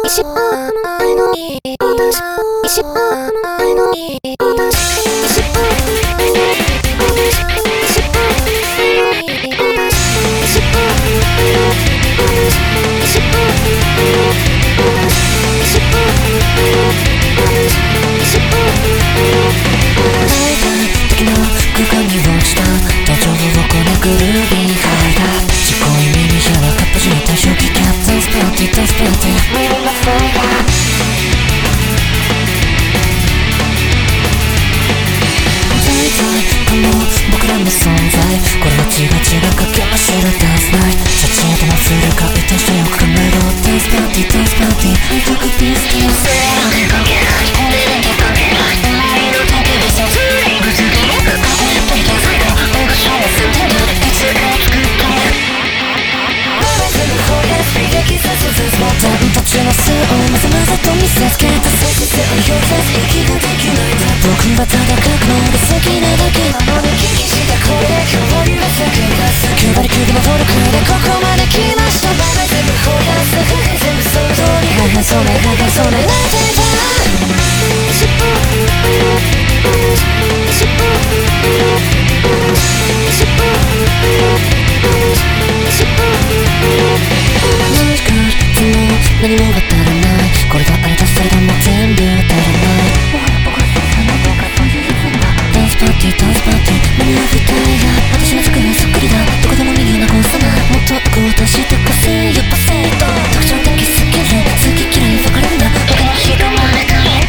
知らないのに知らないのに知らないのに時の空間に落ちた途上をこねくルービーハイだ自己意味にシャワーカップした初期キャットスパーティーとスパーティー見るのファイヤー僕らの存在これは違うかけましるダンスナイトチャチーともするか一体してよく考えろダンスパーティーダンスパーティー愛着ピースティース関係ない本音だけ関係ないお前の時にさずりぶつけるかっこいいとき最後僕がシャワーするいつか作った全部放り出す悲劇させずボタンたちの巣をまざまざと見せつけた接してを表さず息ができないんだ僕はただ書くのが好きなだけなのに聞きした声で今日は叫び出す9割9分のフォルクでここまで来ましたバカ全部放り出す全部想像にははそれははそれなぜだ何も当たらないこれがあれだそれだもう全部当たらないもはや僕はセンサーのどうかというやつだダンスパーティーダンスパーティー間に合わせたいが私の作るそっくりだどこでも見るようなコンサナもっとこう出して個性やっぱセット特徴的スキル好き嫌い分かれるんだ他の人もあれだね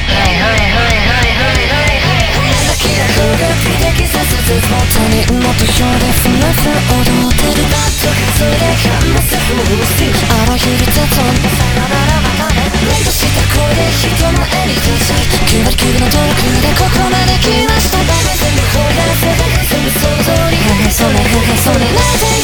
だけが風が不適切ずも他人の土俵でふらふら踊ってるバット数でかませフースティあらゆる雑音した声で人前に出ちゃい9割9分の努力でここまで来ましたバカ全部放り出せ全部想像にそれそれなぜ